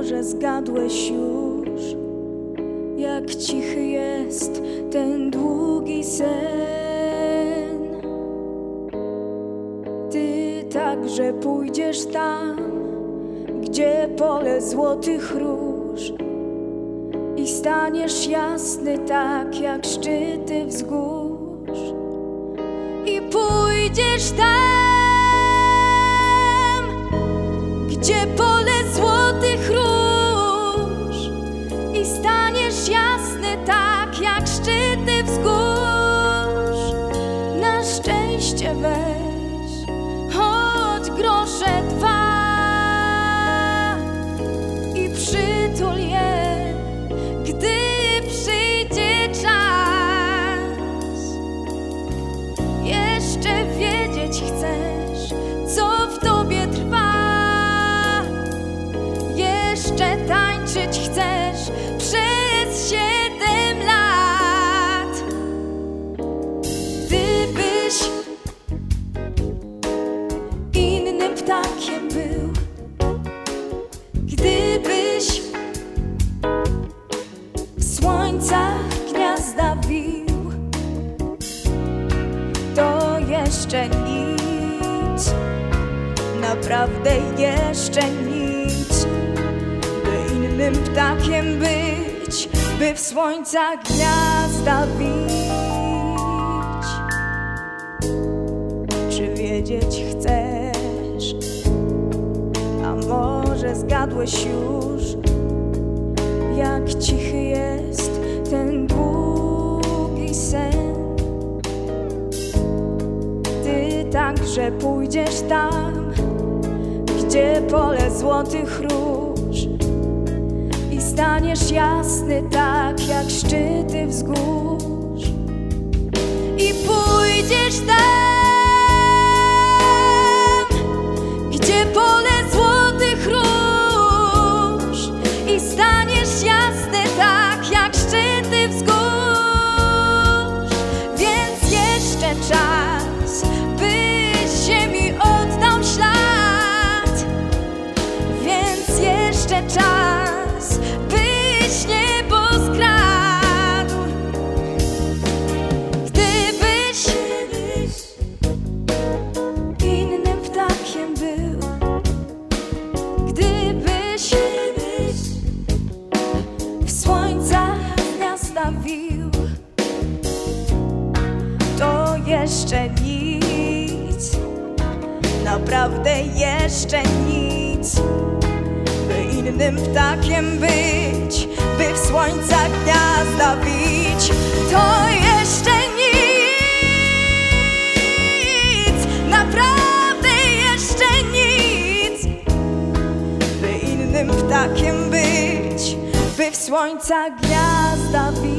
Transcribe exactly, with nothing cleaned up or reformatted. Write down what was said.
może zgadłeś już, jak cichy jest ten długi sen. Ty także pójdziesz tam, gdzie pole złotych róż, i staniesz jasny tak jak szczyty wzgórz. I pójdziesz tam, gdzie pole złotych róż, i staniesz jasny tak jak szczyty wzgórz. Na szczęście weź choć grosze dwa i przytul je, gdy przyjdzie czas. Jeszcze wiedzieć chcesz, co w tobie trwa. Jeszcze tańczyć chcesz przez siedem lat. Gdybyś innym ptakiem był, gdybyś w słońcach gniazda wił, to jeszcze nic, naprawdę jeszcze nic, by innym ptakiem być, by w słońcach gniazda wić. Czy wiedzieć chcesz, a może zgadłeś już, jak cichy jest ten długi sen. Ty także pójdziesz tam, gdzie pole złotych róż, i staniesz jasny tak jak szczyty wzgórz. I pójdziesz tam, gdzie pole złotych róż, i staniesz jasny tak jak szczyty wzgórz. Więc jeszcze czas, byś ziemi oddał ślad. Więc jeszcze czas, byś niebo skradł. Gdybyś innym ptakiem był, gdybyś w słońcach gniazda wił, to jeszcze nic, naprawdę jeszcze nic, by innym ptakiem być, by w słońcach gniazda wić. To jeszcze nic, naprawdę jeszcze nic, by innym ptakiem być, by w słońcach gniazda wić.